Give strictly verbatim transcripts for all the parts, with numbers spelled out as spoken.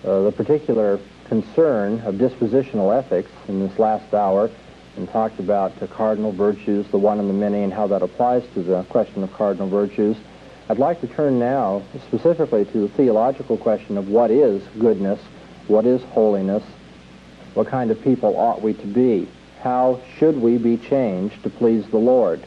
uh, the particular concern of dispositional ethics in this last hour and talked about the cardinal virtues, the one and the many, and how that applies to the question of cardinal virtues. I'd like to turn now specifically to the theological question of what is goodness, what is holiness, what kind of people ought we to be, how should we be changed to please the Lord.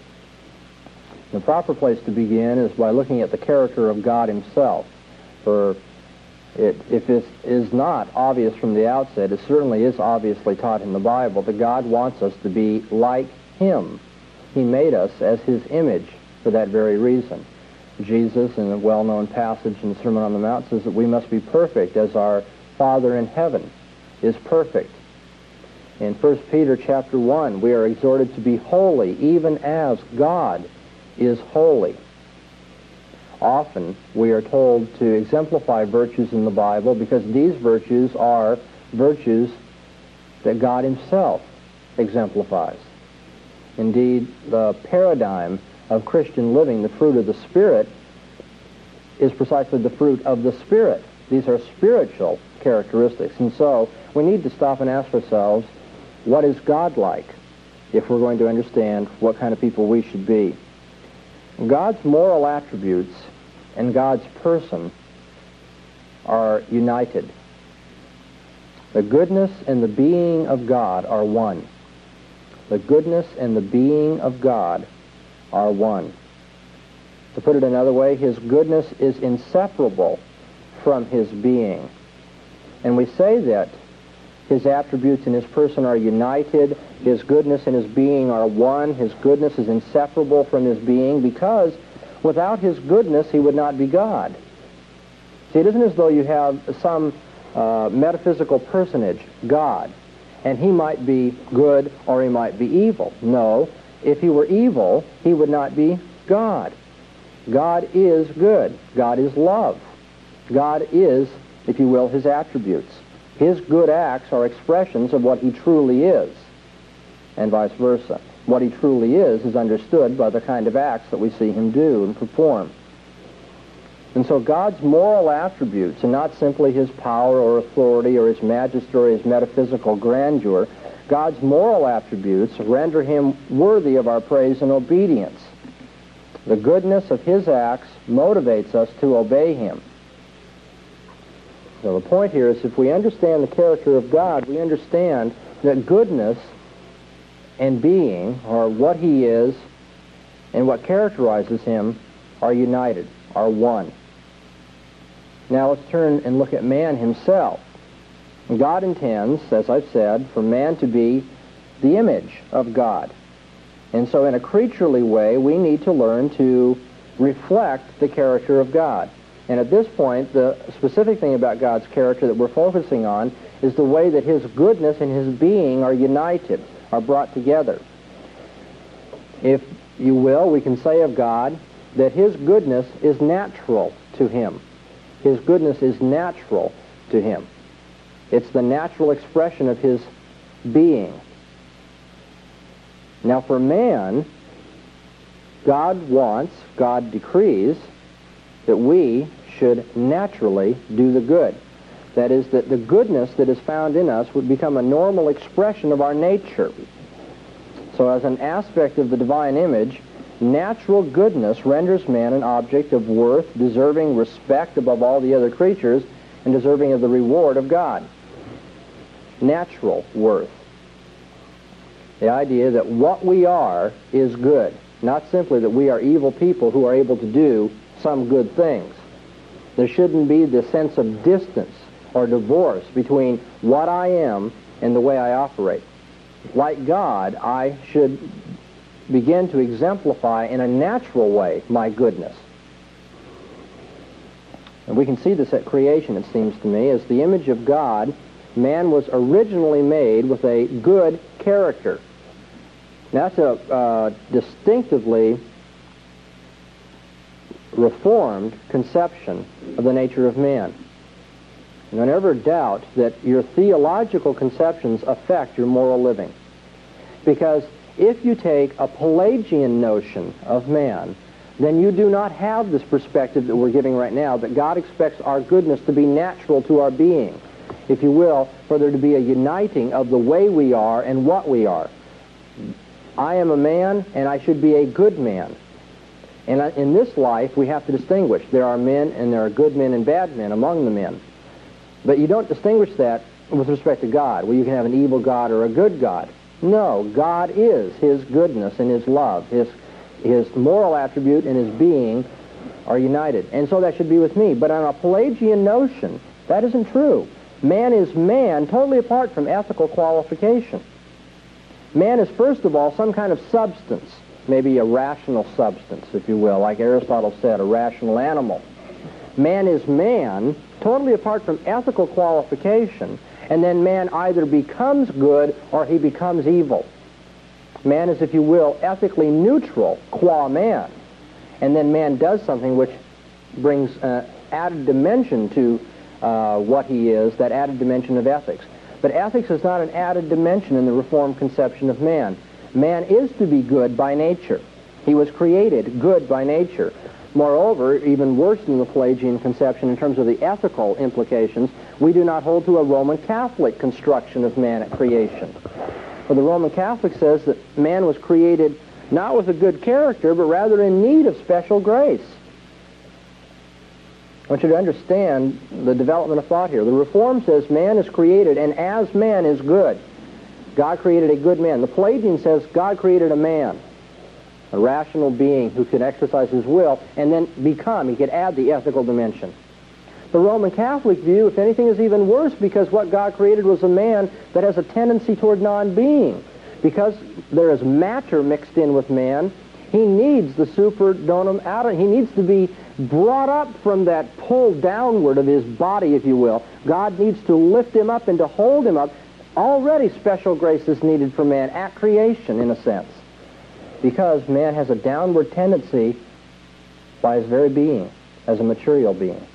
The proper place to begin is by looking at the character of God himself. For it, if it is not obvious from the outset, it certainly is obviously taught in the Bible that God wants us to be like him. He made us as his image for that very reason. Jesus, in a well-known passage in the Sermon on the Mount, says that we must be perfect as our Father in heaven is perfect. In First Peter chapter one, we are exhorted to be holy, even as God is holy. Often we are told to exemplify virtues in the Bible because these virtues are virtues that God himself exemplifies. Indeed, the paradigm of Christian living, the fruit of the Spirit, is precisely the fruit of the Spirit. These are spiritual characteristics. And so we need to stop and ask ourselves, what is God like, if we're going to understand what kind of people we should be? God's moral attributes and God's person are united. The goodness and the being of God are one. The goodness and the being of God are one. To put it another way, his goodness is inseparable from his being. And we say that his attributes and his person are united, his goodness and his being are one, his goodness is inseparable from his being, because without his goodness he would not be God. See, it isn't as though you have some uh, metaphysical personage, God, and he might be good or he might be evil. No, if he were evil, he would not be God. God is good. God is love. God is, if you will, his attributes. His good acts are expressions of what he truly is, and vice versa. What he truly is is understood by the kind of acts that we see him do and perform. And so God's moral attributes, and not simply his power or authority or his majesty or his metaphysical grandeur, God's moral attributes render him worthy of our praise and obedience. The goodness of his acts motivates us to obey him. So the point here is, if we understand the character of God, we understand that goodness and being, or what he is and what characterizes him, are united, are one. Now let's turn and look at man himself. God intends, as I've said, for man to be the image of God. And so in a creaturely way, we need to learn to reflect the character of God. And at this point, the specific thing about God's character that we're focusing on is the way that his goodness and his being are united, are brought together. If you will, we can say of God that his goodness is natural to him. His goodness is natural to him. It's the natural expression of his being. Now for man, God wants, God decrees, that we should naturally do the good. That is, that the goodness that is found in us would become a normal expression of our nature. So as an aspect of the divine image, natural goodness renders man an object of worth, deserving respect above all the other creatures, and deserving of the reward of God. Natural worth. The idea that what we are is good, not simply that we are evil people who are able to do some good things. There shouldn't be the sense of distance or divorce between what I am and the way I operate. Like God, I should begin to exemplify in a natural way my goodness. And we can see this at creation, it seems to me. As the image of God, man was originally made with a good character. Now, that's a uh, distinctively reformed conception of the nature of man. And don't ever doubt that your theological conceptions affect your moral living. Because if you take a Pelagian notion of man, then you do not have this perspective that we're giving right now, that God expects our goodness to be natural to our being, if you will, for there to be a uniting of the way we are and what we are. I am a man, and I should be a good man. And in this life, we have to distinguish. There are men, and there are good men and bad men among the men. But you don't distinguish that with respect to God, where you can have an evil God or a good God. No, God is His goodness and His love. His, his moral attribute and His being are united. And so that should be with me. But on a Pelagian notion, that isn't true. Man is man totally apart from ethical qualification. Man is, first of all, some kind of substance, maybe a rational substance, if you will, like Aristotle said, a rational animal. Man is man, totally apart from ethical qualification, and then man either becomes good or he becomes evil. Man is, if you will, ethically neutral, qua man, and then man does something which brings uh, added dimension to uh, what he is, that added dimension of ethics. But ethics is not an added dimension in the Reformed conception of man. Man is to be good by nature. He was created good by nature. Moreover, even worse than the Pelagian conception in terms of the ethical implications, we do not hold to a Roman Catholic construction of man at creation. For the Roman Catholic says that man was created not with a good character, but rather in need of special grace. I want you to understand the development of thought here. The Reform says man is created, and as man is good. God created a good man. The Pelagian says God created a man, a rational being who could exercise his will and then become, he could add the ethical dimension. The Roman Catholic view, if anything, is even worse, because what God created was a man that has a tendency toward non-being. Because there is matter mixed in with man, he needs the superdonum atom. He needs to be brought up from that pull downward of his body, if you will. God needs to lift him up and to hold him up. Already special grace is needed for man at creation, in a sense, because man has a downward tendency by his very being, as a material being.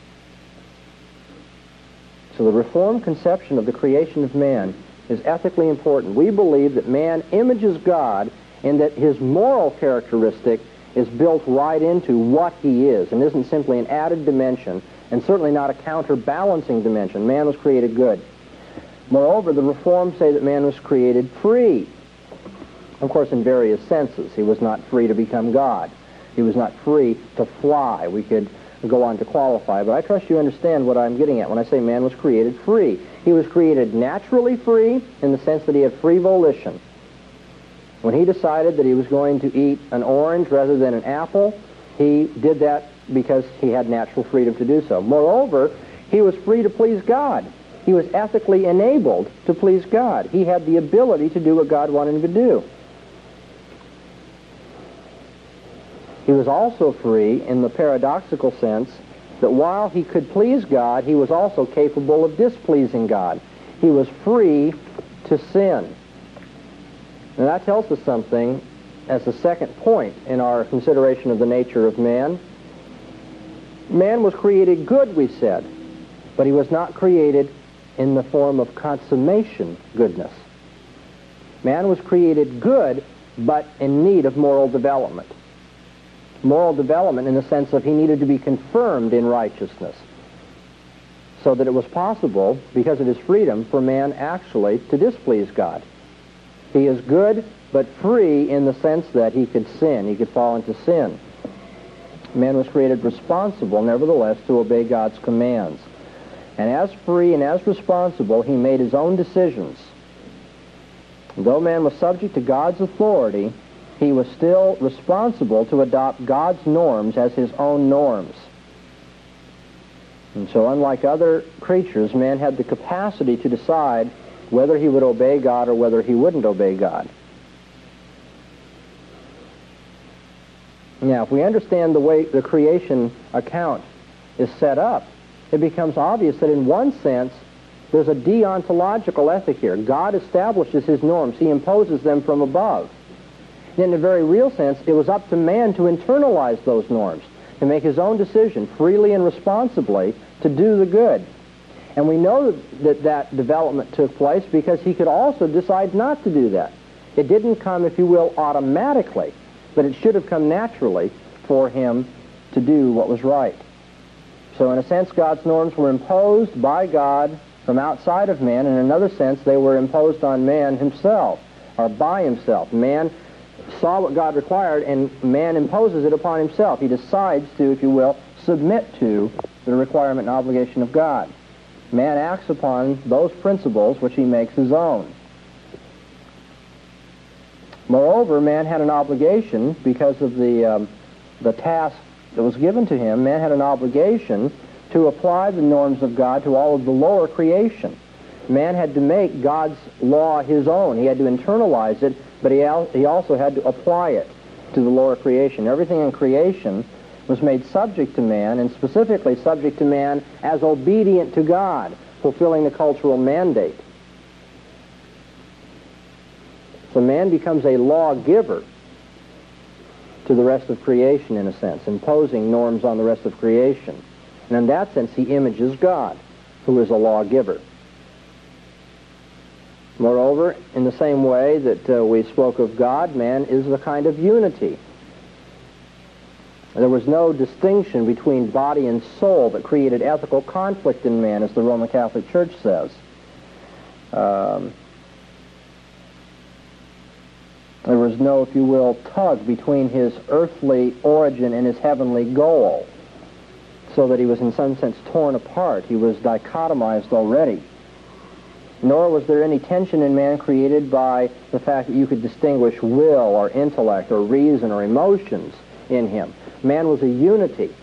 So the Reformed conception of the creation of man is ethically important. We believe that man images God and that his moral characteristic is built right into what he is and isn't simply an added dimension, and certainly not a counterbalancing dimension. Man was created good. Moreover, the Reformed say that man was created free. Of course, in various senses. He was not free to become God. He was not free to fly. We could go on to qualify, but I trust you understand what I'm getting at when I say man was created free. He was created naturally free in the sense that he had free volition. When he decided that he was going to eat an orange rather than an apple, he did that because he had natural freedom to do so. Moreover, he was free to please God. He was ethically enabled to please God. He had the ability to do what God wanted him to do. He was also free in the paradoxical sense that while he could please God, he was also capable of displeasing God. He was free to sin. And that tells us something as the second point in our consideration of the nature of man. Man was created good, we said, but he was not created in the form of consummation goodness. Man was created good, but in need of moral development. Moral development in the sense of he needed to be confirmed in righteousness, so that it was possible, because of his freedom, for man actually to displease God. He is good, but free in the sense that he could sin. He could fall into sin. Man was created responsible, nevertheless, to obey God's commands. And as free and as responsible, he made his own decisions. Though man was subject to God's authority, he was still responsible to adopt God's norms as his own norms. And so, unlike other creatures, man had the capacity to decide whether he would obey God or whether he wouldn't obey God. Now, if we understand the way the creation account is set up, it becomes obvious that in one sense, there's a deontological ethic here. God establishes his norms. He imposes them from above. In a very real sense, it was up to man to internalize those norms, to make his own decision freely and responsibly to do the good. And we know that that development took place because he could also decide not to do that. It didn't come, if you will, automatically, but it should have come naturally for him to do what was right. So in a sense, God's norms were imposed by God from outside of man. In another sense, they were imposed on man himself, or by himself. Man saw what God required, and man imposes it upon himself. He decides to, if you will, submit to the requirement and obligation of God. Man acts upon those principles which he makes his own. Moreover, man had an obligation because of the, um, the task that was given to him. Man had an obligation to apply the norms of God to all of the lower creation. Man had to make God's law his own. He had to internalize it, but he, al he also had to apply it to the lower creation. Everything in creation was made subject to man, and specifically subject to man as obedient to God, fulfilling the cultural mandate. So man becomes a lawgiver to the rest of creation, in a sense, imposing norms on the rest of creation. And in that sense, he images God, who is a lawgiver. Moreover, in the same way that uh, we spoke of God, man is a kind of unity. There was no distinction between body and soul that created ethical conflict in man, as the Roman Catholic Church says. Um, there was no, if you will, tug between his earthly origin and his heavenly goal, so that he was in some sense torn apart. He was dichotomized already. Nor was there any tension in man created by the fact that you could distinguish will or intellect or reason or emotions in him. Man was a unity.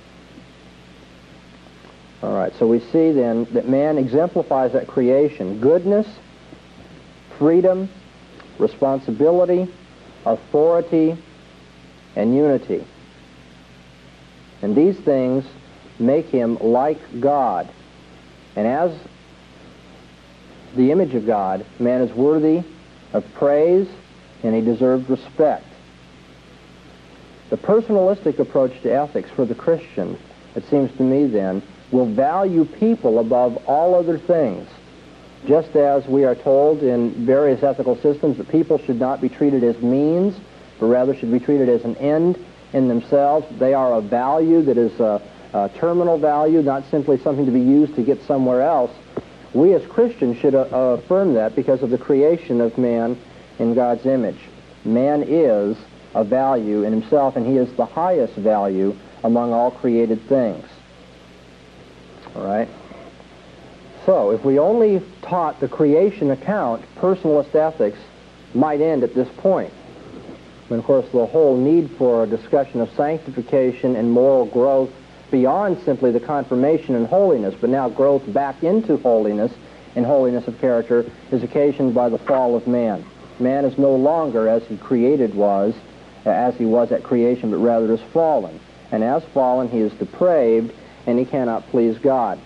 All right, so we see then that man exemplifies that creation: goodness, freedom, responsibility, authority, and unity. And these things make him like God. And as the image of God, man is worthy of praise, and he deserves respect. The personalistic approach to ethics for the Christian, it seems to me then, will value people above all other things. Just as we are told in various ethical systems that people should not be treated as means, but rather should be treated as an end in themselves. They are a value that is a, a terminal value, not simply something to be used to get somewhere else. We as Christians should uh, affirm that because of the creation of man in God's image. Man is a value in himself, and he is the highest value among all created things. All right? So, if we only taught the creation account, personalist ethics might end at this point. And of course, the whole need for a discussion of sanctification and moral growth beyond simply the confirmation in holiness, but now growth back into holiness and holiness of character, is occasioned by the fall of man. Man is no longer as he created was, as he was at creation, but rather is fallen. And as fallen, he is depraved, and he cannot please God.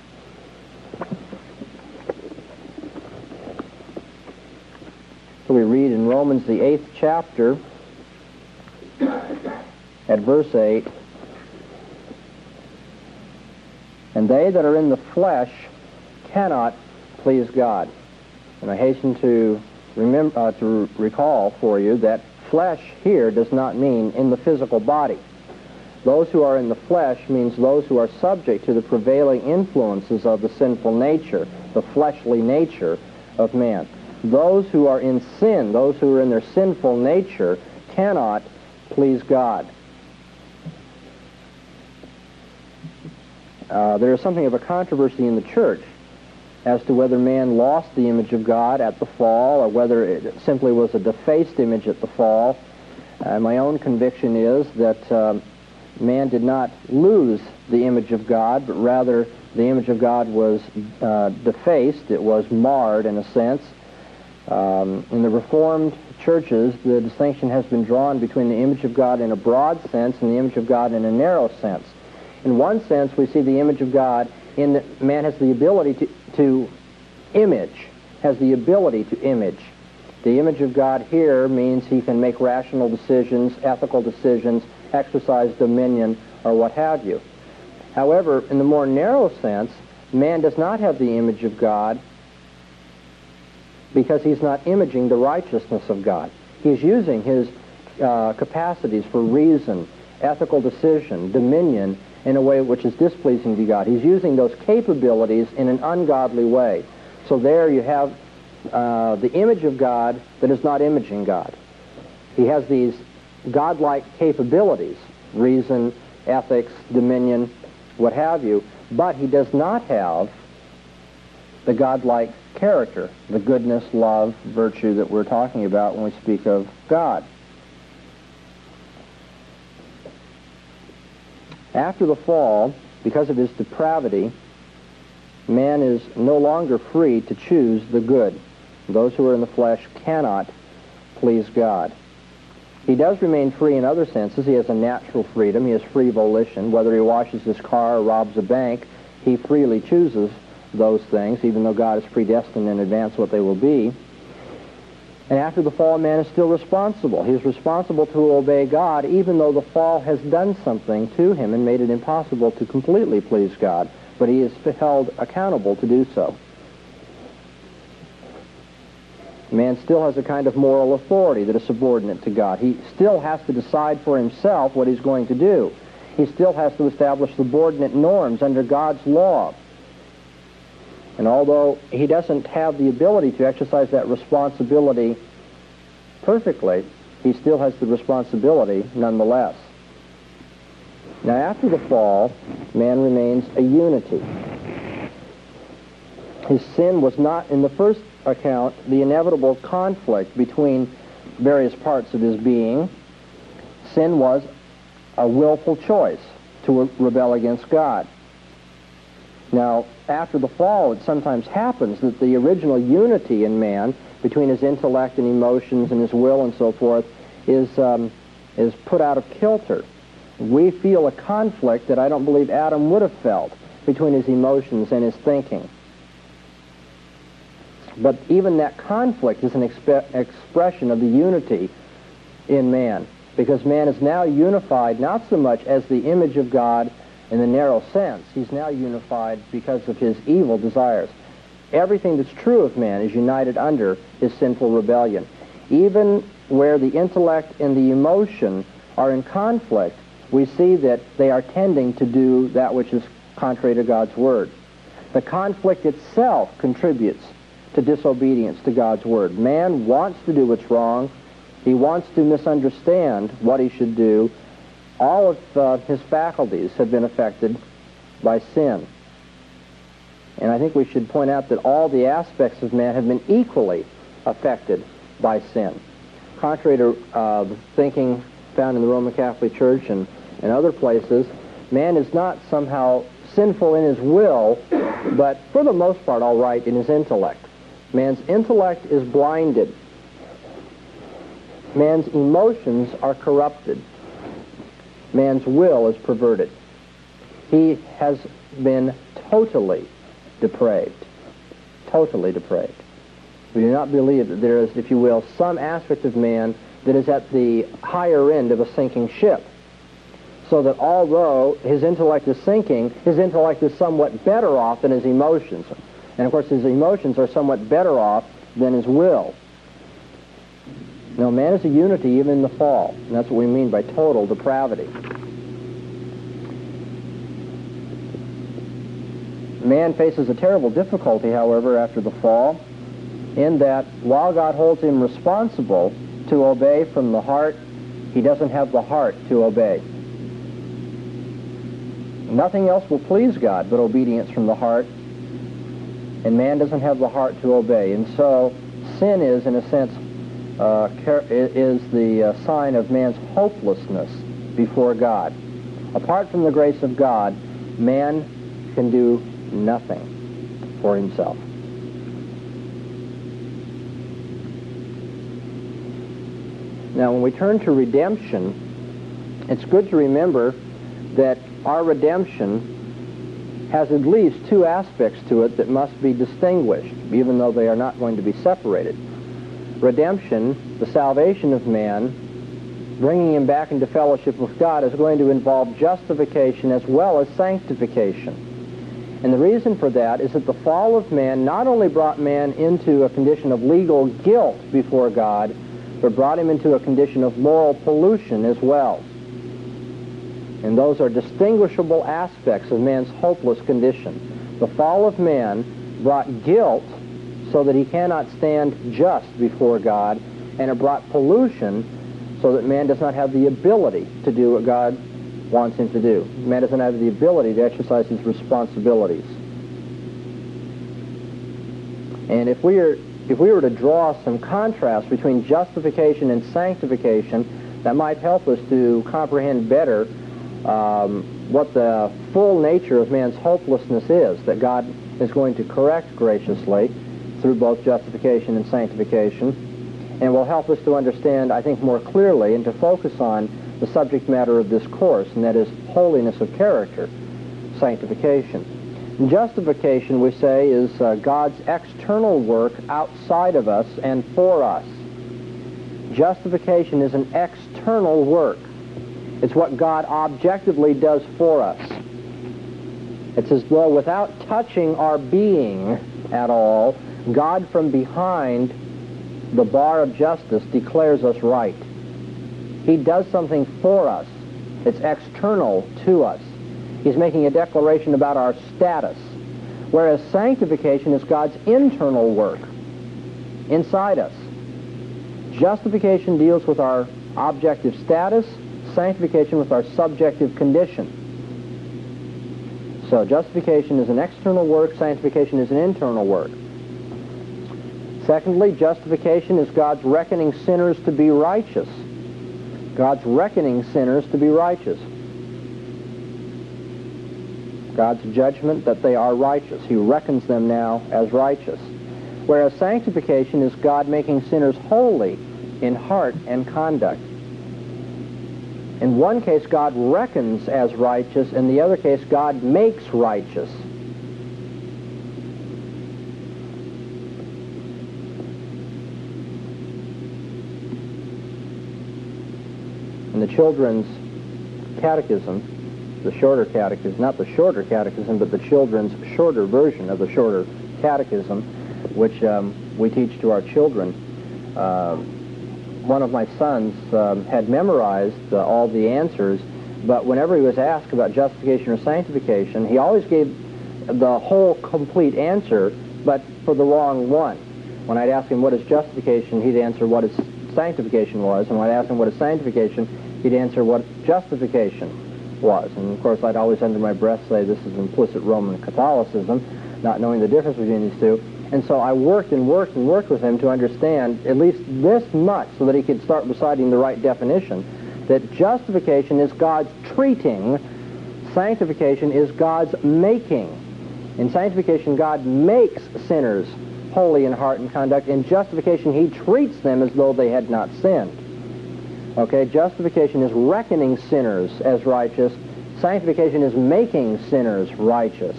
So we read in Romans, the eighth chapter, at verse eight, "And they that are in the flesh cannot please God." And I hasten to remember uh, to recall for you that flesh here does not mean in the physical body. Those who are in the flesh means those who are subject to the prevailing influences of the sinful nature, the fleshly nature of man. Those who are in sin, those who are in their sinful nature, cannot please God. Uh, there is something of a controversy in the church as to whether man lost the image of God at the fall, or whether it simply was a defaced image at the fall. Uh, my own conviction is that uh, man did not lose the image of God, but rather the image of God was uh, defaced. It was marred in a sense. Um, in the Reformed churches, the distinction has been drawn between the image of God in a broad sense and the image of God in a narrow sense. In one sense, we see the image of God in that man has the ability to, to image, has the ability to image. The image of God here means he can make rational decisions, ethical decisions, exercise dominion, or what have you. However, in the more narrow sense, man does not have the image of God because he's not imaging the righteousness of God. He's using his uh, capacities for reason ethical decision, dominion, in a way which is displeasing to God. He's using those capabilities in an ungodly way. So there you have uh, the image of God that is not imaging God. He has these godlike capabilities, reason, ethics, dominion, what have you, but he does not have the godlike character, the goodness, love, virtue that we're talking about when we speak of God. After the fall, because of his depravity, man is no longer free to choose the good. Those who are in the flesh cannot please God. He does remain free in other senses. He has a natural freedom. He has free volition. Whether he washes his car or robs a bank, he freely chooses those things, even though God has predestined in advance what they will be. And after the fall, man is still responsible. He is responsible to obey God, even though the fall has done something to him and made it impossible to completely please God. But he is held accountable to do so. Man still has a kind of moral authority that is subordinate to God. He still has to decide for himself what he's going to do. He still has to establish subordinate norms under God's law. And although he doesn't have the ability to exercise that responsibility perfectly, he still has the responsibility nonetheless. Now, after the fall, man remains a unity. His sin was not, in the first account, the inevitable conflict between various parts of his being. Sin was a willful choice to rebel against God. Now, after the fall, it sometimes happens that the original unity in man between his intellect and emotions and his will and so forth is, um, is put out of kilter. We feel a conflict that I don't believe Adam would have felt between his emotions and his thinking. But even that conflict is an exp- expression of the unity in man, because man is now unified not so much as the image of God in the narrow sense. He's now unified because of his evil desires. Everything that's true of man is united under his sinful rebellion. Even where the intellect and the emotion are in conflict, we see that they are tending to do that which is contrary to God's word. The conflict itself contributes to disobedience to God's word. Man wants to do what's wrong. He wants to misunderstand what he should do. All of uh, his faculties have been affected by sin. And I think we should point out that all the aspects of man have been equally affected by sin. Contrary to uh, the thinking found in the Roman Catholic Church and, and other places, man is not somehow sinful in his will, but for the most part all right in his intellect. Man's intellect is blinded. Man's emotions are corrupted. Man's will is perverted. He has been totally depraved. Totally depraved. We do not believe that there is, if you will, some aspect of man that is at the higher end of a sinking ship. So that although his intellect is sinking, his intellect is somewhat better off than his emotions. And of course his emotions are somewhat better off than his will. Now, man is a unity even in the fall, and that's what we mean by total depravity. Man faces a terrible difficulty, however, after the fall, in that while God holds him responsible to obey from the heart, he doesn't have the heart to obey. Nothing else will please God but obedience from the heart, and man doesn't have the heart to obey. And so sin is, in a sense, Uh, is the uh, sign of man's hopelessness before God. Apart from the grace of God, man can do nothing for himself. Now, when we turn to redemption, it's good to remember that our redemption has at least two aspects to it that must be distinguished, even though they are not going to be separated. Redemption, the salvation of man, bringing him back into fellowship with God, is going to involve justification as well as sanctification. And the reason for that is that the fall of man not only brought man into a condition of legal guilt before God, but brought him into a condition of moral pollution as well. And those are distinguishable aspects of man's hopeless condition. The fall of man brought guilt so that he cannot stand just before God, and it brought pollution so that man does not have the ability to do what God wants him to do. Man doesn't have the ability to exercise his responsibilities. And if we are, if we were to draw some contrast between justification and sanctification, that might help us to comprehend better um, what the full nature of man's hopelessness is, that God is going to correct graciously through both justification and sanctification, and will help us to understand, I think, more clearly and to focus on the subject matter of this course, and that is holiness of character, sanctification. And justification, we say, is uh, God's external work outside of us and for us. Justification is an external work. It's what God objectively does for us. It's as though without touching our being at all, God from behind the bar of justice declares us right. He does something for us. It's external to us. He's making a declaration about our status. Whereas sanctification is God's internal work inside us. Justification deals with our objective status, sanctification with our subjective condition. So justification is an external work, sanctification is an internal work. Secondly, justification is God's reckoning sinners to be righteous. God's reckoning sinners to be righteous. God's judgment that they are righteous. He reckons them now as righteous. Whereas sanctification is God making sinners holy in heart and conduct. In one case, God reckons as righteous. In the other case, God makes righteous. In the children's catechism, the shorter catechism, not the shorter catechism, but the children's shorter version of the shorter catechism, which um, we teach to our children, uh, one of my sons um, had memorized uh, all the answers, but whenever he was asked about justification or sanctification, he always gave the whole complete answer, but for the wrong one. When I'd ask him what is justification, he'd answer what is sanctification was, and when I'd ask him what is sanctification, he'd answer what justification was. And of course, I'd always under my breath say this is implicit Roman Catholicism, not knowing the difference between these two. And so I worked and worked and worked with him to understand at least this much so that he could start reciting the right definition, that justification is God's treating, sanctification is God's making. In sanctification, God makes sinners holy in heart and conduct. In justification, he treats them as though they had not sinned. Okay, justification is reckoning sinners as righteous. Sanctification is making sinners righteous.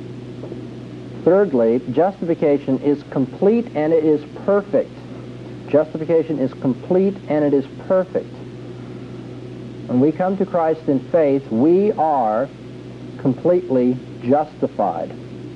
Thirdly, justification is complete and it is perfect. Justification is complete and it is perfect. When we come to Christ in faith, we are completely justified.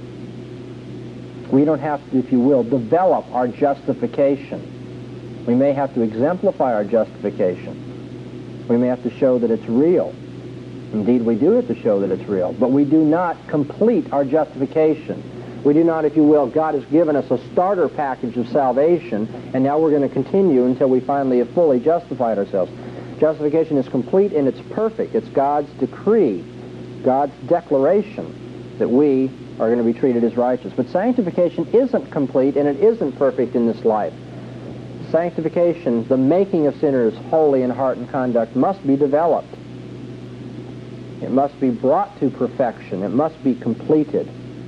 We don't have to, if you will, develop our justification. We may have to exemplify our justification. We may have to show that it's real. Indeed, we do have to show that it's real. But we do not complete our justification. We do not, if you will, God has given us a starter package of salvation, and now we're going to continue until we finally have fully justified ourselves. Justification is complete and it's perfect. It's God's decree, God's declaration that we are going to be treated as righteous. But sanctification isn't complete and it isn't perfect in this life. Sanctification, the making of sinners holy in heart and conduct, must be developed. It must be brought to perfection. It must be completed.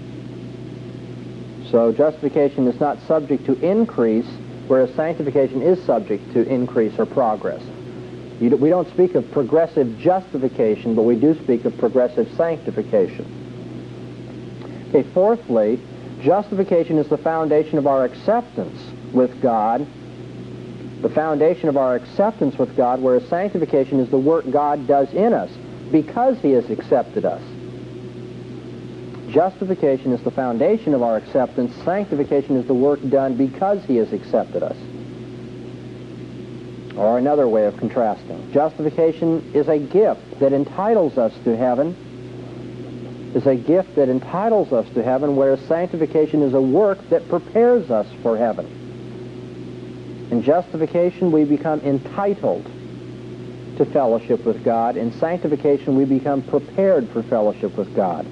So justification is not subject to increase, whereas sanctification is subject to increase or progress. You do, we don't speak of progressive justification, but we do speak of progressive sanctification. Okay, fourthly, justification is the foundation of our acceptance with God, the foundation of our acceptance with God, whereas sanctification is the work God does in us because he has accepted us. Justification is the foundation of our acceptance. Sanctification is the work done because he has accepted us. Or another way of contrasting, justification is a gift that entitles us to heaven, is a gift that entitles us to heaven, whereas sanctification is a work that prepares us for heaven. In justification, we become entitled to fellowship with God. In sanctification, we become prepared for fellowship with God.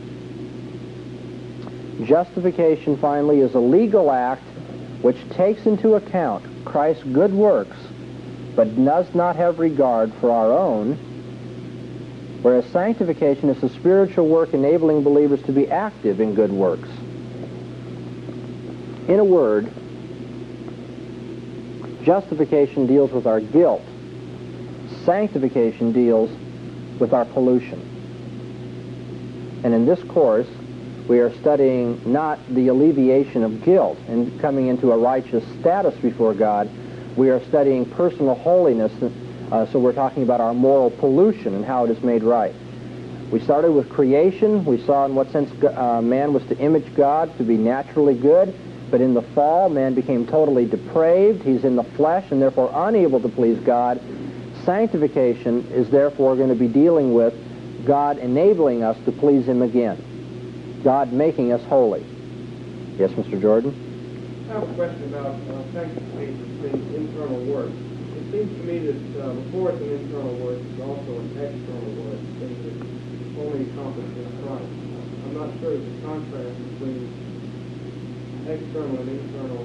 Justification, finally, is a legal act which takes into account Christ's good works, but does not have regard for our own, whereas sanctification is a spiritual work enabling believers to be active in good works. In a word, justification deals with our guilt. Sanctification deals with our pollution. And in this course, we are studying not the alleviation of guilt and coming into a righteous status before God. We are studying personal holiness, uh, so we're talking about our moral pollution and how it is made right. We started with creation. We saw in what sense uh, man was to image God, to be naturally good, but in the fall, man became totally depraved. He's in the flesh and therefore unable to please God. Sanctification is therefore going to be dealing with God enabling us to please Him again. God making us holy. Yes, Mister Jordan? I have a question about uh, sanctification being internal work. It seems to me that uh, before it's an internal work, it's also an external work, things that only accomplished in Christ. I'm not sure there's a contrast between external and internal.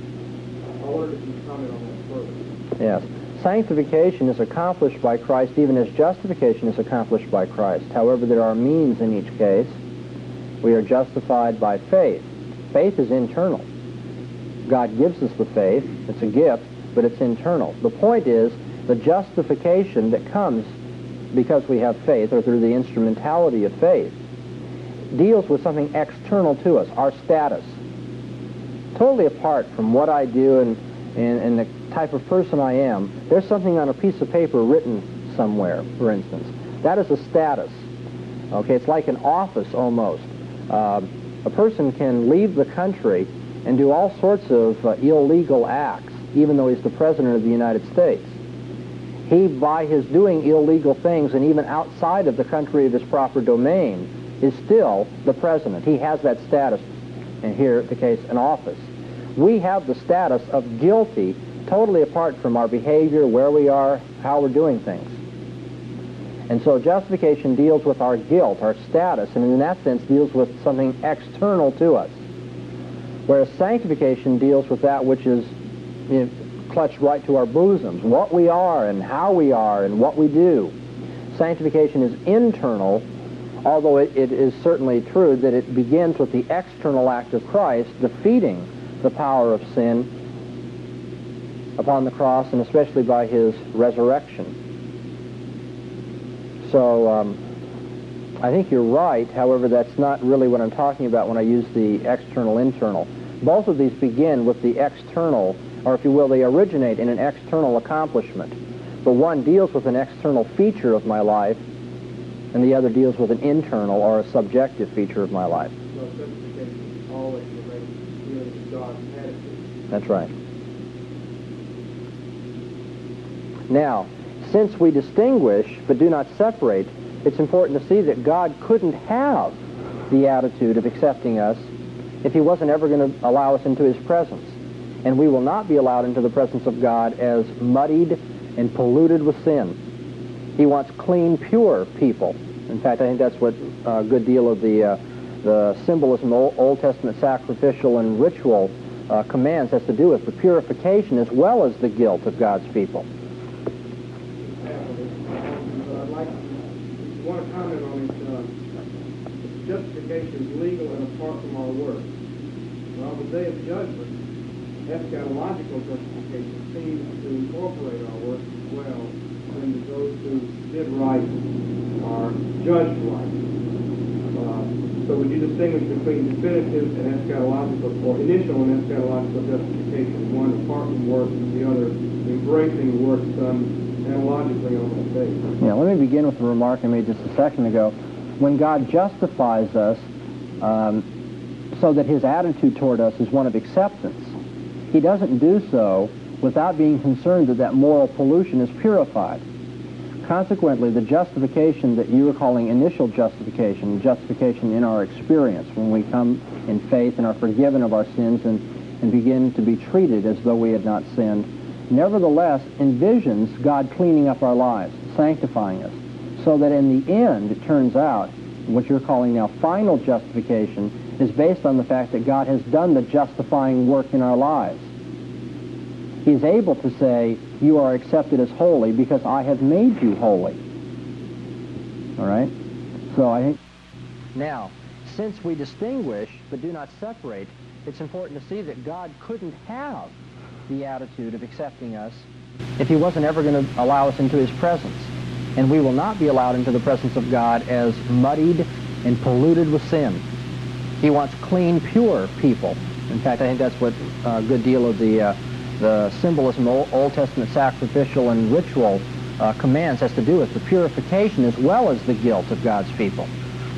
I wondered if you could comment on that further. Yes. Sanctification is accomplished by Christ even as justification is accomplished by Christ. However, there are means in each case. We are justified by faith. Faith is internal. God gives us the faith. It's a gift, but it's internal. The point is, the justification that comes because we have faith, or through the instrumentality of faith, deals with something external to us, our status. Totally apart from what I do and, and, and the type of person I am, there's something on a piece of paper written somewhere, for instance. That is a status. Okay, it's like an office almost. Uh, a person can leave the country and do all sorts of uh, illegal acts, even though he's the President of the United States. He, by his doing illegal things, and even outside of the country of his proper domain, is still the President. He has that status, and here, the case, an office. We have the status of guilty, totally apart from our behavior, where we are, how we're doing things. And so justification deals with our guilt, our status, and in that sense deals with something external to us. Whereas sanctification deals with that which is, you know, clutched right to our bosoms, what we are and how we are and what we do. Sanctification is internal, although it, it is certainly true that it begins with the external act of Christ defeating the power of sin upon the cross, and especially by His resurrection. So um, I think you're right. However, that's not really what I'm talking about when I use the external, internal. Both of these begin with the external, or if you will, they originate in an external accomplishment. But one deals with an external feature of my life, and the other deals with an internal or a subjective feature of my life. So justification always relates dealing with God's attitude. That's right. Now, since we distinguish but do not separate, it's important to see that God couldn't have the attitude of accepting us if He wasn't ever going to allow us into His presence. And we will not be allowed into the presence of God as muddied and polluted with sin. He wants clean, pure people. In fact, I think that's what a good deal of the, uh, the symbolism of Old Testament sacrificial and ritual uh, commands has to do with, the purification as well as the guilt of God's people. I want to comment on it. Uh, justification is legal and apart from our work. Well, on the day of judgment, eschatological justification seems to incorporate our work as well, when those who did right are judged right. Uh, so would you distinguish between definitive and eschatological, or initial and eschatological justification, one apart from work, the other embracing the work done analogically on that day? Yeah, let me begin with a remark I made just a second ago. When God justifies us um, so that His attitude toward us is one of acceptance, He doesn't do so without being concerned that that moral pollution is purified. Consequently, the justification that you are calling initial justification, justification in our experience, when we come in faith and are forgiven of our sins and, and begin to be treated as though we had not sinned, nevertheless envisions God cleaning up our lives, sanctifying us, so that in the end, it turns out, what you're calling now final justification is based on the fact that God has done the justifying work in our lives. He's able to say, you are accepted as holy because I have made you holy. All right? So I think... Now, since we distinguish but do not separate, it's important to see that God couldn't have the attitude of accepting us if he wasn't ever going to allow us into his presence. And we will not be allowed into the presence of God as muddied and polluted with sin. He wants clean, pure people. In fact, I think that's what a good deal of the uh, the symbolism of Old Testament sacrificial and ritual uh, commands has to do with the purification as well as the guilt of God's people.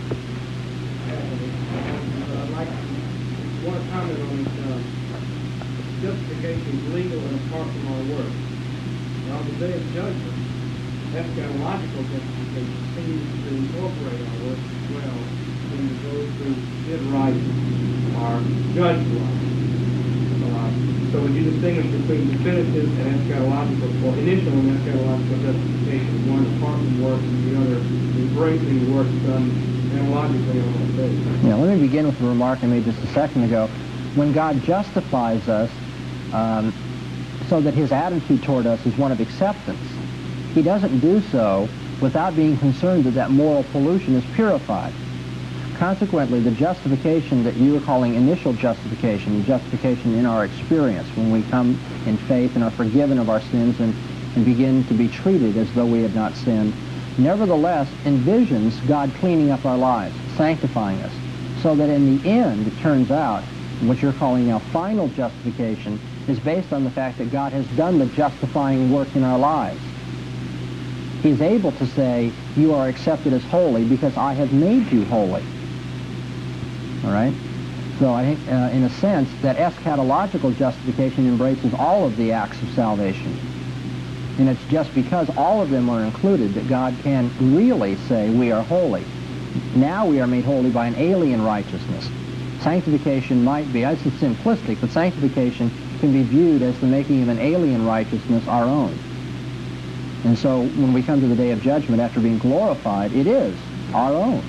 I'd like to want to comment on uh, justification is legal and apart from our work. Now, on the day of judgment, eschatological justification seems to incorporate our work as well, and those who did right are judged right. Uh, so would you distinguish between definitive and eschatological, or initial and eschatological justification, one apart from work and the other embracing work done analogically on that day? Yeah, let me begin with a remark I made just a second ago. When God justifies us um, so that his attitude toward us is one of acceptance, he doesn't do so without being concerned that that moral pollution is purified. Consequently, the justification that you are calling initial justification, justification in our experience, when we come in faith and are forgiven of our sins and, and begin to be treated as though we had not sinned, nevertheless envisions God cleaning up our lives, sanctifying us, so that in the end, it turns out, what you're calling now final justification is based on the fact that God has done the justifying work in our lives. He's able to say, you are accepted as holy because I have made you holy. All right? So I think, uh, in a sense, that eschatological justification embraces all of the acts of salvation. And it's just because all of them are included that God can really say we are holy. Now we are made holy by an alien righteousness. Sanctification might be, I said simplistic, but sanctification can be viewed as the making of an alien righteousness our own. And so when we come to the day of judgment after being glorified, it is our own.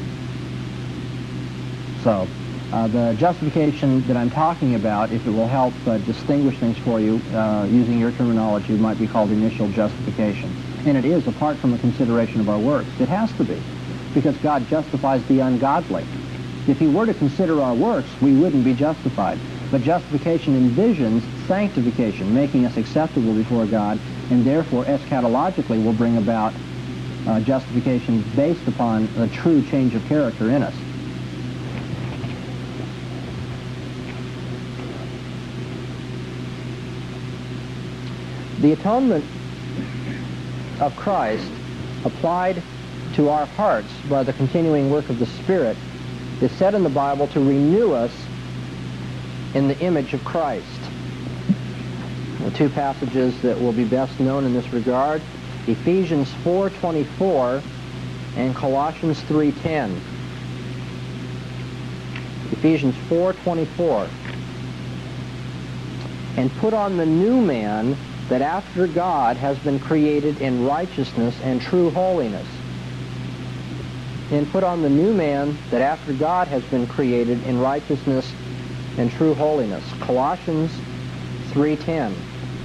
So uh, the justification that I'm talking about, if it will help uh, distinguish things for you, uh, using your terminology, might be called initial justification. And it is apart from a consideration of our works. It has to be, because God justifies the ungodly. If he were to consider our works, we wouldn't be justified. But justification envisions sanctification, making us acceptable before God, and therefore eschatologically will bring about uh, justification based upon a true change of character in us. The atonement of Christ applied to our hearts by the continuing work of the Spirit is said in the Bible to renew us in the image of Christ. The two passages that will be best known in this regard, Ephesians four twenty-four and Colossians three ten. Ephesians four twenty-four. And put on the new man, that after God has been created in righteousness and true holiness. And put on the new man, that after God has been created in righteousness and true holiness. Colossians three ten.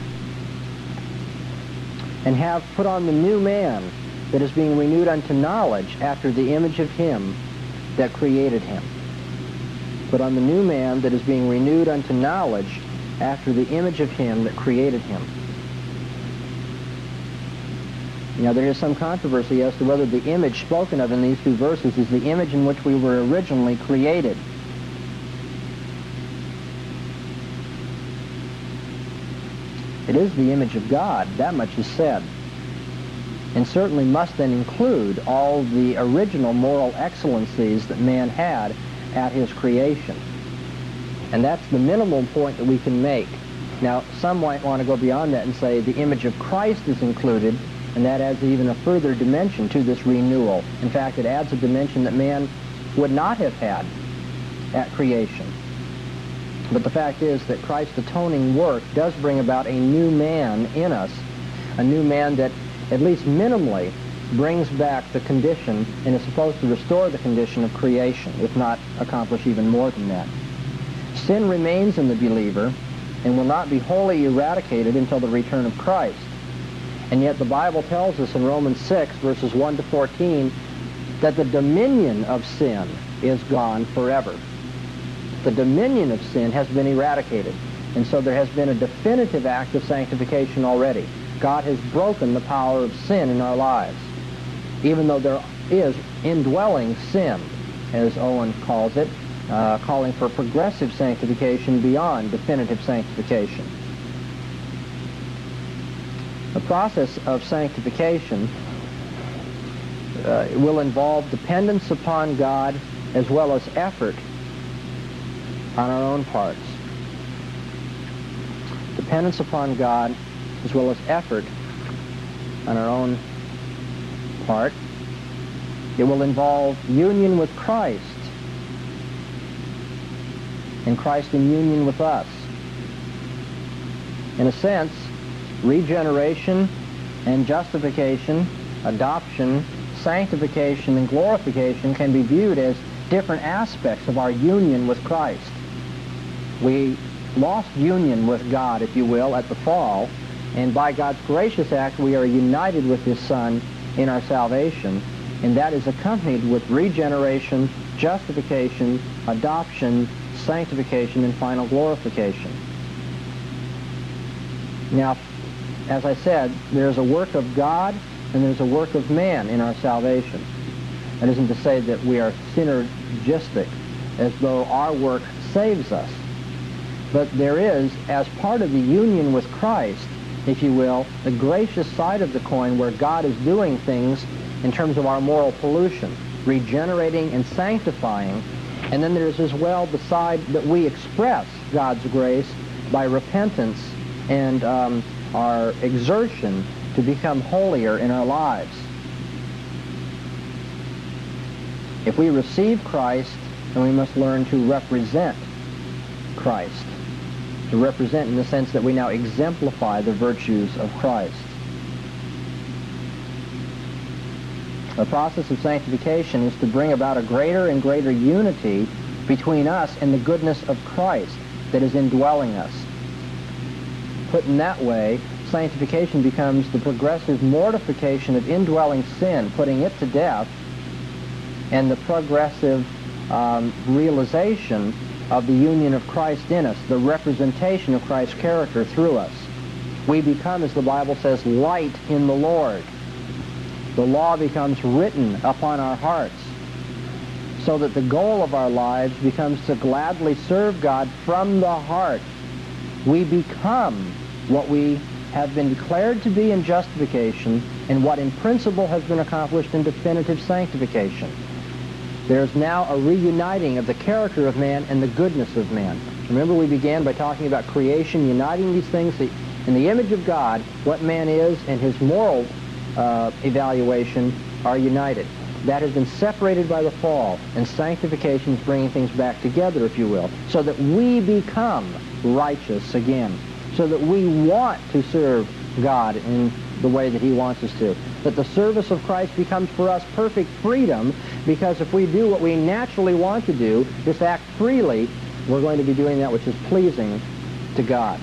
And have put on the new man, that is being renewed unto knowledge after the image of him that created him. Put on the new man, that is being renewed unto knowledge after the image of him that created him. Now, there is some controversy as to whether the image spoken of in these two verses is the image in which we were originally created. It is the image of God, that much is said, and certainly must then include all the original moral excellencies that man had at his creation. And that's the minimal point that we can make. Now, some might want to go beyond that and say the image of Christ is included, and that adds even a further dimension to this renewal. In fact, it adds a dimension that man would not have had at creation. But the fact is that Christ's atoning work does bring about a new man in us, a new man that at least minimally brings back the condition and is supposed to restore the condition of creation, if not accomplish even more than that. Sin remains in the believer and will not be wholly eradicated until the return of Christ. And yet the Bible tells us in Romans six, verses one to fourteen, that the dominion of sin is gone forever. The dominion of sin has been eradicated. And so there has been a definitive act of sanctification already. God has broken the power of sin in our lives. Even though there is indwelling sin, as Owen calls it, uh, calling for progressive sanctification beyond definitive sanctification. The process of sanctification uh, will involve dependence upon God as well as effort on our own parts. Dependence upon God as well as effort on our own part. It will involve union with Christ and Christ in union with us. In a sense, regeneration and justification, adoption, sanctification, and glorification can be viewed as different aspects of our union with Christ. We lost union with God, if you will, at the fall, and by God's gracious act we are united with His Son in our salvation, and that is accompanied with regeneration, justification, adoption, sanctification, and final glorification. Now, as I said, there's a work of God and there's a work of man in our salvation. That isn't to say that we are synergistic, as though our work saves us. But there is, as part of the union with Christ, if you will, the gracious side of the coin where God is doing things in terms of our moral pollution, regenerating and sanctifying. And then there's as well the side that we express God's grace by repentance and um, our exertion to become holier in our lives. If we receive Christ, then we must learn to represent Christ. To represent in the sense that we now exemplify the virtues of Christ. The process of sanctification is to bring about a greater and greater unity between us and the goodness of Christ that is indwelling us. Put in that way, sanctification becomes the progressive mortification of indwelling sin, putting it to death, and the progressive um, realization of the union of Christ in us, the representation of Christ's character through us. We become, as the Bible says, light in the Lord. The law becomes written upon our hearts, so that the goal of our lives becomes to gladly serve God from the heart. We become what we have been declared to be in justification and what in principle has been accomplished in definitive sanctification. There's now a reuniting of the character of man and the goodness of man. Remember, we began by talking about creation, uniting these things in the image of God. What man is and his moral uh, evaluation are united. That has been separated by the fall, and sanctification is bringing things back together, if you will, so that we become righteous again, so that we want to serve God in the way that He wants us to. That the service of Christ becomes for us perfect freedom, because if we do what we naturally want to do, just act freely, we're going to be doing that which is pleasing to God.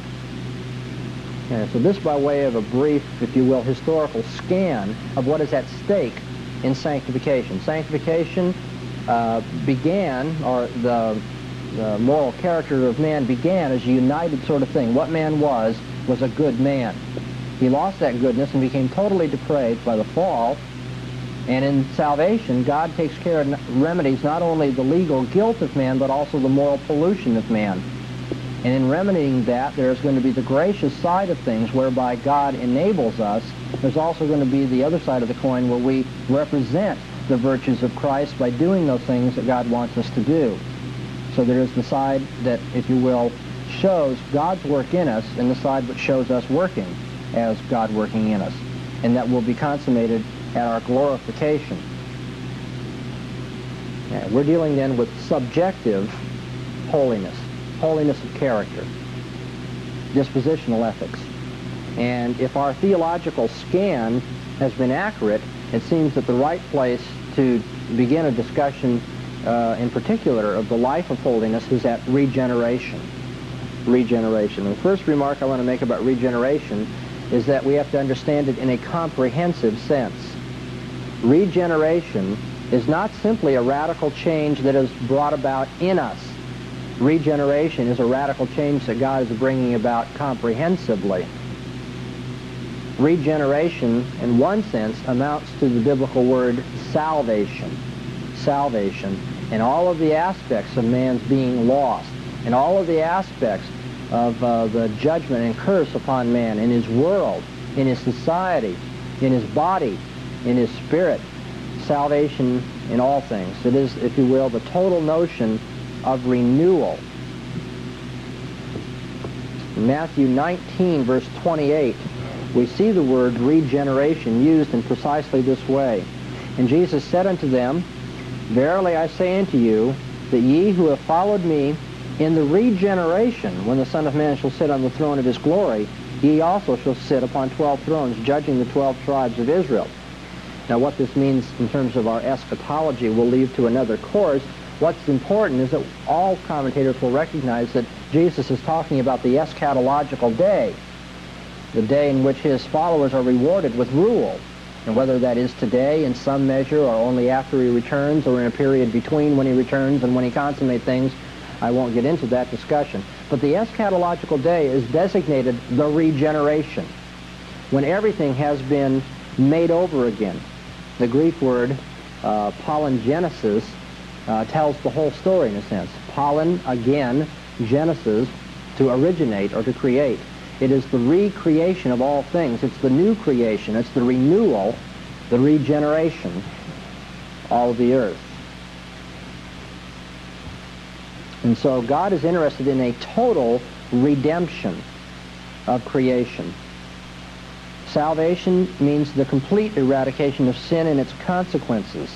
And so this by way of a brief, if you will, historical scan of what is at stake in sanctification. Sanctification uh, began, or the, the moral character of man began as a united sort of thing. What man was, was a good man. He lost that goodness and became totally depraved by the fall. And in salvation, God takes care and remedies not only the legal guilt of man, but also the moral pollution of man. And in remedying that, there's going to be the gracious side of things whereby God enables us. There's also going to be the other side of the coin where we represent the virtues of Christ by doing those things that God wants us to do. So there is the side that, if you will, shows God's work in us and the side which shows us working as God working in us, and that will be consummated at our glorification. Yeah, we're dealing then with subjective holiness, holiness of character, dispositional ethics. And if our theological scan has been accurate, it seems that the right place to begin a discussion uh, in particular of the life of holiness is at regeneration. Regeneration. And the first remark I want to make about regeneration is that we have to understand it in a comprehensive sense. Regeneration is not simply a radical change that is brought about in us. Regeneration is a radical change that God is bringing about comprehensively. Regeneration, in one sense, amounts to the biblical word salvation. Salvation. And all of the aspects of man's being lost, and all of the aspects of uh, the judgment and curse upon man in his world, in his society, in his body, in his spirit. Salvation in all things. It is, if you will, the total notion of renewal. In Matthew nineteen, verse twenty-eight, we see the word regeneration used in precisely this way. And Jesus said unto them, Verily I say unto you, that ye who have followed me in the regeneration, when the Son of Man shall sit on the throne of his glory, ye also shall sit upon twelve thrones, judging the twelve tribes of Israel. Now what this means in terms of our eschatology will leave to another course. What's important is that all commentators will recognize that Jesus is talking about the eschatological day, the day in which his followers are rewarded with rule. And whether that is today in some measure or only after he returns or in a period between when he returns and when he consummates things, I won't get into that discussion. But the eschatological day is designated the regeneration, when everything has been made over again. The Greek word uh, palingenesis uh, tells the whole story in a sense. Pollen, again, genesis, to originate or to create. It is the recreation of all things. It's the new creation. It's the renewal, the regeneration of the earth. And so God is interested in a total redemption of creation. Salvation means the complete eradication of sin and its consequences.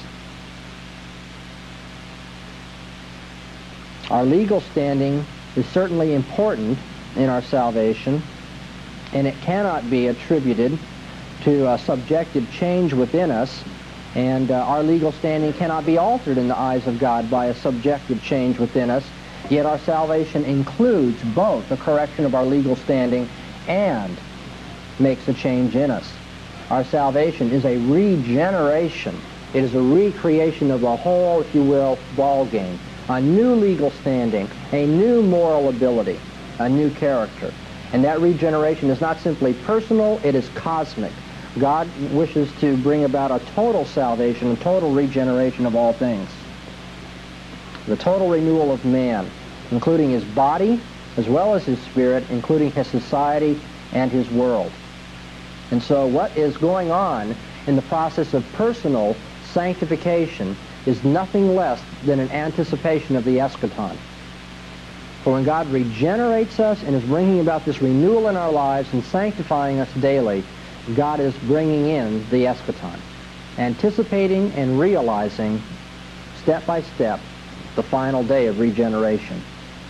Our legal standing is certainly important in our salvation, and it cannot be attributed to a subjective change within us, and uh, our legal standing cannot be altered in the eyes of God by a subjective change within us. Yet our salvation includes both the correction of our legal standing and makes a change in us. Our salvation is a regeneration. It is a recreation of the whole, if you will, ball game. A new legal standing, a new moral ability, a new character. And that regeneration is not simply personal, it is cosmic. God wishes to bring about a total salvation, a total regeneration of all things. The total renewal of man, including his body, as well as his spirit, including his society and his world. And so what is going on in the process of personal sanctification is nothing less than an anticipation of the eschaton. For when God regenerates us and is bringing about this renewal in our lives and sanctifying us daily, God is bringing in the eschaton, anticipating and realizing step by step the final day of regeneration,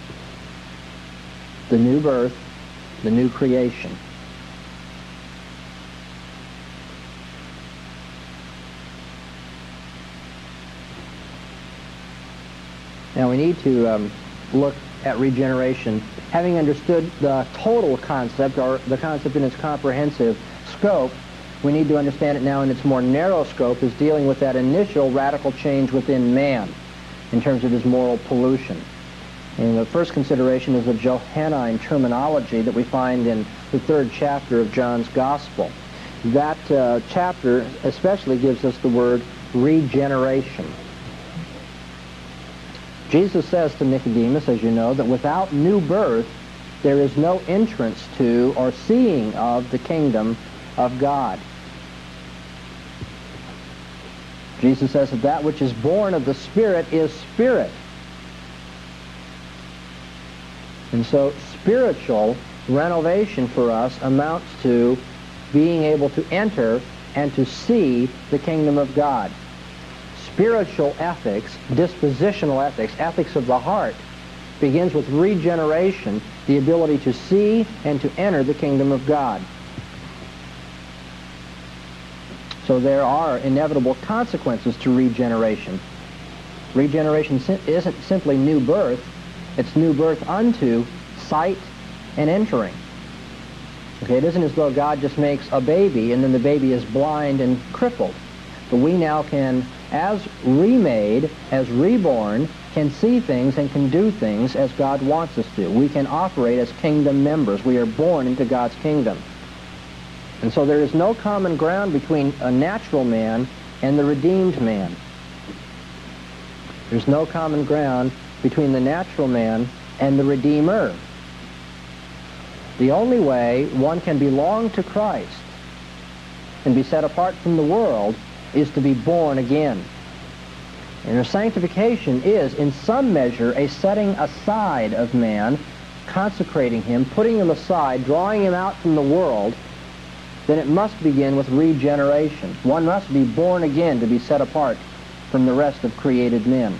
the new birth, the new creation. Now we need to um, look at regeneration, having understood the total concept, or the concept in its comprehensive scope. We need to understand it now in its more narrow scope, as dealing with that initial radical change within man in terms of his moral pollution. And the first consideration is the Johannine terminology that we find in the third chapter of John's Gospel. That uh, chapter especially gives us the word regeneration. Jesus says to Nicodemus, as you know, that without new birth, there is no entrance to or seeing of the kingdom of God. Jesus says that that which is born of the Spirit is spirit. And so spiritual renovation for us amounts to being able to enter and to see the kingdom of God. Spiritual ethics, dispositional ethics, ethics of the heart, begins with regeneration, the ability to see and to enter the kingdom of God. So there are inevitable consequences to regeneration. Regeneration isn't simply new birth, it's new birth unto sight and entering. Okay, it isn't as though God just makes a baby and then the baby is blind and crippled. But we now can, as remade, as reborn, can see things and can do things as God wants us to. We can operate as kingdom members. We are born into God's kingdom. And so there is no common ground between a natural man and the redeemed man. There's no common ground between the natural man and the Redeemer. The only way one can belong to Christ and be set apart from the world is to be born again. And our sanctification is, in some measure, a setting aside of man, consecrating him, putting him aside, drawing him out from the world. Then it must begin with regeneration. One must be born again to be set apart from the rest of created men.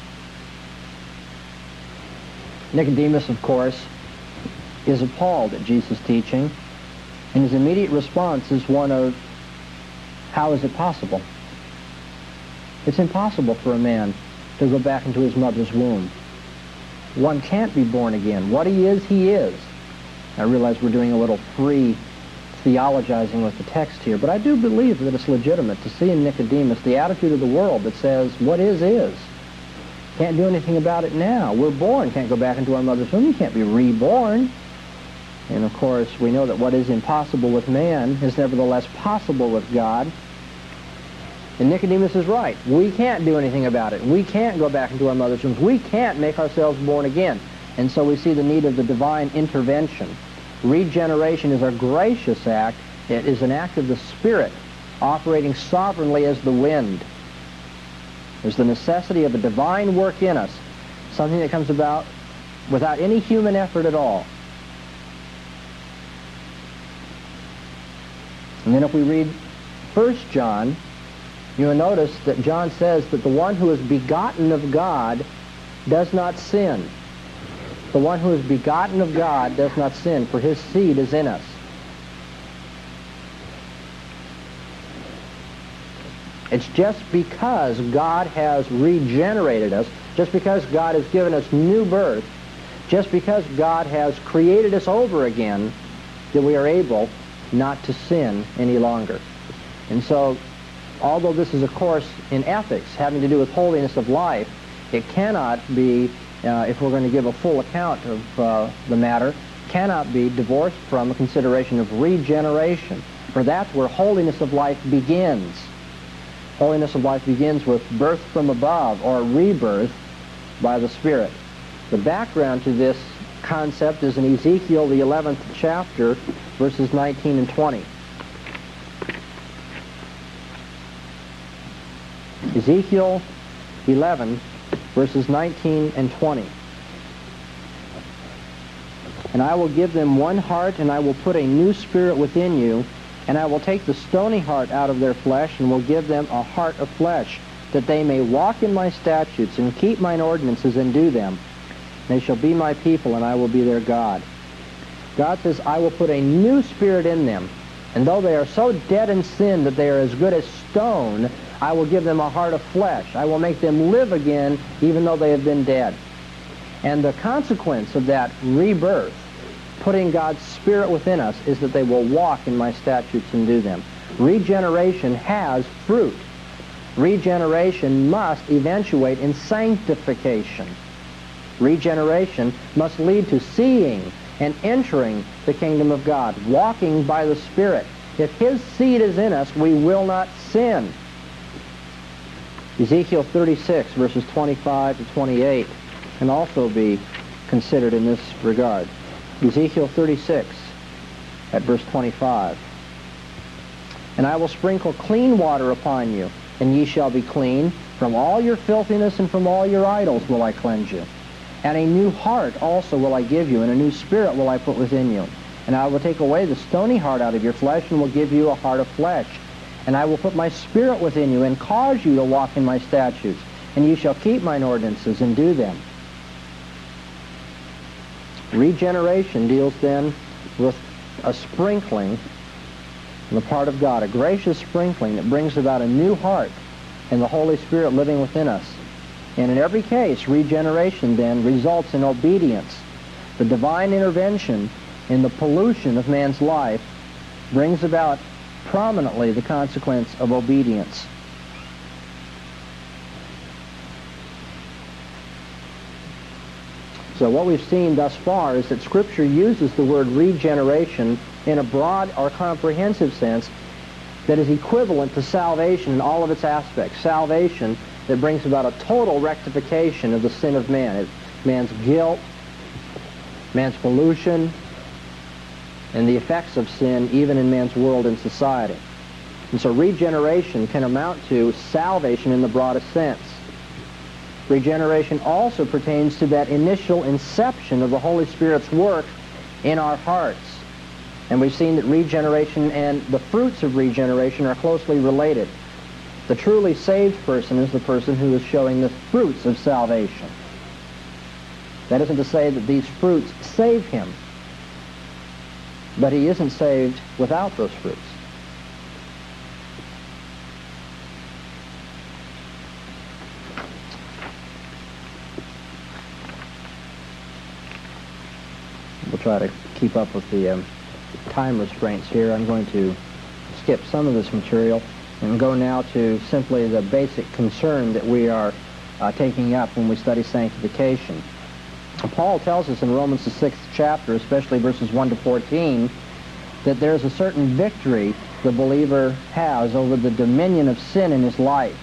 Nicodemus, of course, is appalled at Jesus' teaching, and his immediate response is one of, how is it possible? It's impossible for a man to go back into his mother's womb. One can't be born again. What he is, he is. I realize we're doing a little free theologizing with the text here, but I do believe that it's legitimate to see in Nicodemus the attitude of the world that says, what is, is. Can't do anything about it now. We're born, can't go back into our mother's womb. You can't be reborn. And of course, we know that what is impossible with man is nevertheless possible with God. And Nicodemus is right. We can't do anything about it. We can't go back into our mother's wombs. We can't make ourselves born again. And so we see the need of the divine intervention. Regeneration is a gracious act. It is an act of the Spirit operating sovereignly as the wind. There's the necessity of a divine work in us, something that comes about without any human effort at all. And then if we read First John, you will notice that John says that the one who is begotten of God does not sin. The one who is begotten of God does not sin, for his seed is in us. It's just because God has regenerated us, just because God has given us new birth, just because God has created us over again, that we are able not to sin any longer. And so, although this is a course in ethics having to do with holiness of life, it cannot be, uh, if we're going to give a full account of uh, the matter, cannot be divorced from a consideration of regeneration. For that's where holiness of life begins. Holiness of life begins with birth from above, or rebirth by the Spirit. The background to this concept is in Ezekiel, the eleventh chapter, verses nineteen and twenty. Ezekiel eleven, verses nineteen and twenty. And I will give them one heart, and I will put a new spirit within you, and I will take the stony heart out of their flesh, and will give them a heart of flesh, that they may walk in my statutes, and keep mine ordinances, and do them. They shall be my people, and I will be their God. God says, I will put a new spirit in them, and though they are so dead in sin that they are as good as stone, I will give them a heart of flesh. I will make them live again, even though they have been dead. And the consequence of that rebirth, putting God's Spirit within us, is that they will walk in my statutes and do them. Regeneration has fruit. Regeneration must eventuate in sanctification. Regeneration must lead to seeing and entering the kingdom of God, walking by the Spirit. If His seed is in us, we will not sin. Ezekiel thirty-six, verses twenty-five to twenty-eight, can also be considered in this regard. Ezekiel thirty-six, at verse twenty-five. And I will sprinkle clean water upon you, and ye shall be clean. From all your filthiness and from all your idols will I cleanse you. And a new heart also will I give you, and a new spirit will I put within you. And I will take away the stony heart out of your flesh, and will give you a heart of flesh. And I will put my spirit within you, and cause you to walk in my statutes. And you shall keep mine ordinances, and do them. Regeneration deals then with a sprinkling on the part of God, a gracious sprinkling that brings about a new heart and the Holy Spirit living within us. And in every case, regeneration then results in obedience. The divine intervention in the pollution of man's life brings about prominently the consequence of obedience. So what we've seen thus far is that Scripture uses the word regeneration in a broad or comprehensive sense that is equivalent to salvation in all of its aspects. Salvation that brings about a total rectification of the sin of man. It's man's guilt, man's pollution, and the effects of sin even in man's world and society. And so regeneration can amount to salvation in the broadest sense. Regeneration also pertains to that initial inception of the Holy Spirit's work in our hearts. And we've seen that regeneration and the fruits of regeneration are closely related. The truly saved person is the person who is showing the fruits of salvation. That isn't to say that these fruits save him, but he isn't saved without those fruits. We'll try to keep up with the um, time restraints here. I'm going to skip some of this material and go now to simply the basic concern that we are uh, taking up when we study sanctification. Paul tells us in Romans the sixth chapter, especially verses one to fourteen, that there's a certain victory the believer has over the dominion of sin in his life.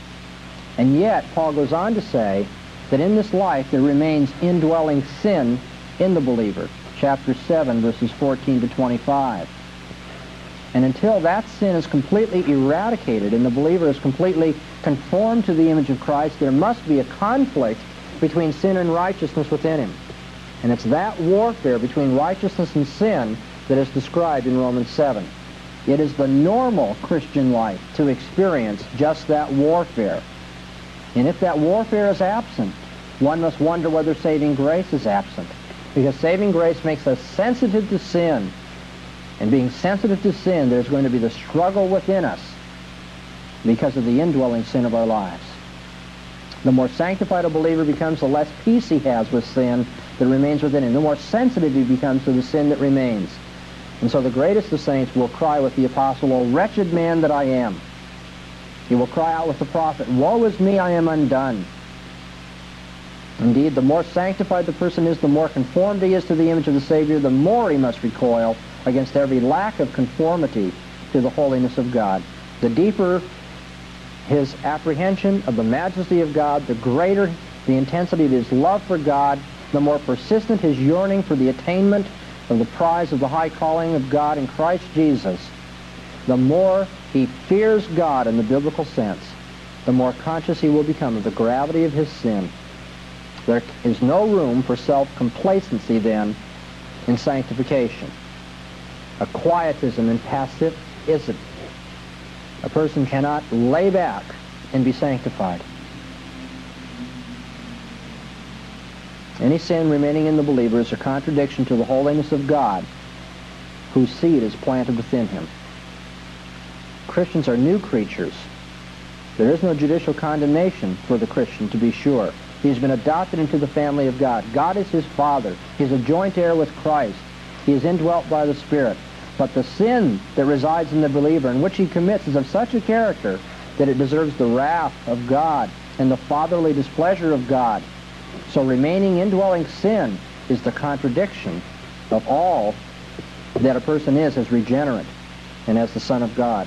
And yet, Paul goes on to say that in this life there remains indwelling sin in the believer. Chapter seven, verses fourteen to twenty-five. And until that sin is completely eradicated and the believer is completely conformed to the image of Christ, there must be a conflict between sin and righteousness within him. And it's that warfare between righteousness and sin that is described in Romans seven. It is the normal Christian life to experience just that warfare. And if that warfare is absent, one must wonder whether saving grace is absent. Because saving grace makes us sensitive to sin. And being sensitive to sin, there's going to be the struggle within us because of the indwelling sin of our lives. The more sanctified a believer becomes, the less peace he has with sin that remains within him. The more sensitive he becomes to the sin that remains. And so the greatest of saints will cry with the apostle, "O wretched man that I am." He will cry out with the prophet, "Woe is me, I am undone." Indeed, the more sanctified the person is, the more conformed he is to the image of the Savior, the more he must recoil against every lack of conformity to the holiness of God. The deeper his apprehension of the majesty of God, the greater the intensity of his love for God, the more persistent his yearning for the attainment of the prize of the high calling of God in Christ Jesus, the more he fears God in the biblical sense, the more conscious he will become of the gravity of his sin. There is no room for self-complacency then in sanctification. A quietism and passivity. A person cannot lay back and be sanctified. Any sin remaining in the believer is a contradiction to the holiness of God, whose seed is planted within him. Christians are new creatures. There is no judicial condemnation for the Christian, to be sure. He has been adopted into the family of God. God is his Father. He is a joint heir with Christ. He is indwelt by the Spirit. But the sin that resides in the believer, and which he commits, is of such a character that it deserves the wrath of God and the fatherly displeasure of God. So remaining indwelling sin is the contradiction of all that a person is as regenerate and as the Son of God.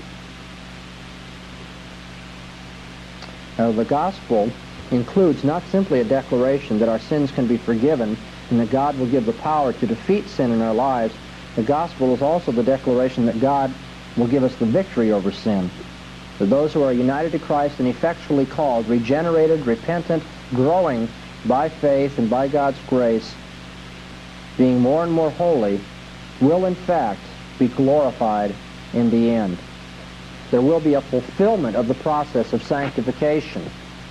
Now, the gospel includes not simply a declaration that our sins can be forgiven and that God will give the power to defeat sin in our lives. The gospel is also the declaration that God will give us the victory over sin. For those who are united to Christ and effectually called, regenerated, repentant, growing by faith and by God's grace, being more and more holy, will in fact be glorified in the end. There will be a fulfillment of the process of sanctification.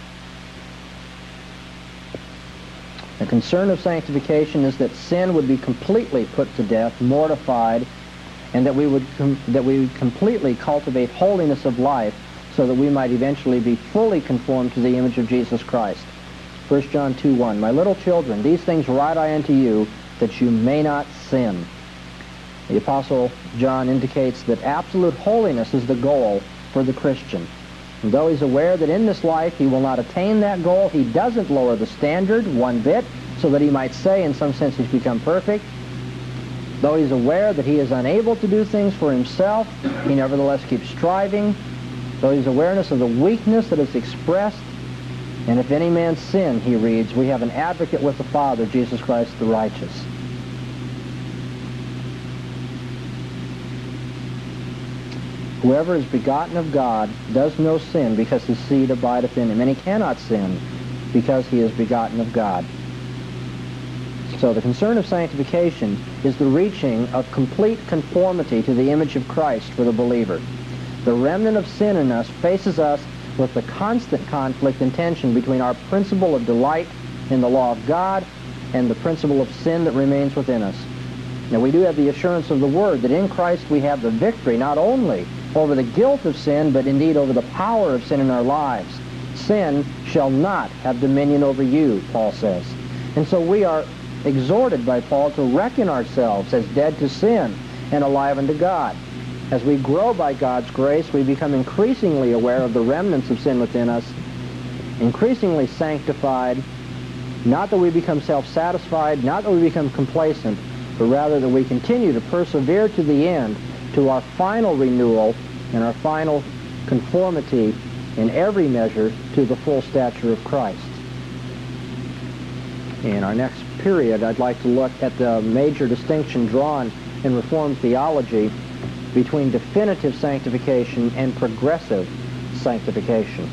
The concern of sanctification is that sin would be completely put to death, mortified, and that we would com- that we would completely cultivate holiness of life so that we might eventually be fully conformed to the image of Jesus Christ. First John two one, My little children, these things write I unto you, that you may not sin. The Apostle John indicates that absolute holiness is the goal for the Christian. And though he's aware that in this life he will not attain that goal, he doesn't lower the standard one bit so that he might say in some sense he's become perfect. Though he's aware that he is unable to do things for himself, he nevertheless keeps striving. Though he's awareness of the weakness that is expressed, and if any man sin, he reads, we have an advocate with the Father, Jesus Christ the righteous. Whoever is begotten of God does no sin, because his seed abideth in him. And he cannot sin, because he is begotten of God. So the concern of sanctification is the reaching of complete conformity to the image of Christ for the believer. The remnant of sin in us faces us with the constant conflict and tension between our principle of delight in the law of God and the principle of sin that remains within us. Now, we do have the assurance of the Word that in Christ we have the victory not only over the guilt of sin, but indeed over the power of sin in our lives. Sin shall not have dominion over you, Paul says. And so we are exhorted by Paul to reckon ourselves as dead to sin and alive unto God. As we grow by God's grace, we become increasingly aware of the remnants of sin within us, increasingly sanctified, not that we become self-satisfied, not that we become complacent, but rather that we continue to persevere to the end, to our final renewal and our final conformity in every measure to the full stature of Christ. In our next period, I'd like to look at the major distinction drawn in Reformed theology between definitive sanctification and progressive sanctification.